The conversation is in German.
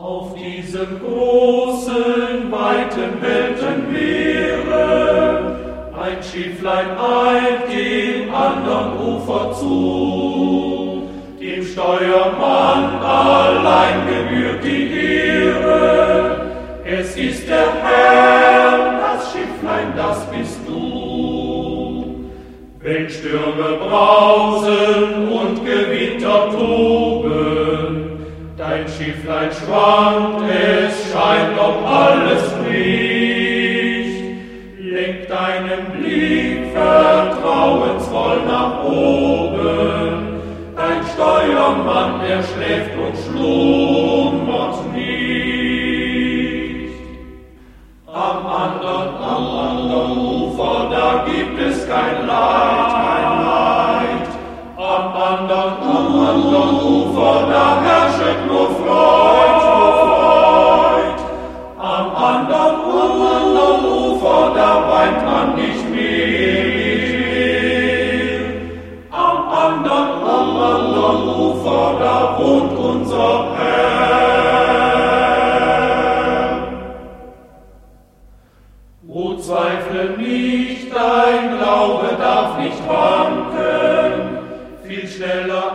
Auf diesem großen, weiten Weltenmeere ein Schifflein eilt dem andern Ufer zu. Dem Steuermann allein gebührt die Ehre. Es ist der Herr, das Schifflein, das bist du. Wenn Stürme brausen und Gewitter toben, dein Schifflein schwankt, es scheint, ob alles bricht. Lenk deinen Blick vertrauensvoll nach oben, dein Steuermann, der schläft und schlummert nicht. Am anderen Ufer, da gibt es kein Leid, kein Leid. Am anderen Ufer, da herrschet nur Freud, nur Freud. Am anderen Ufer, da weint man nicht mehr. Am anderen Ufer, da wohnt unser Herr. O zweifle nicht, dein Glaube darf nicht wanken, viel schneller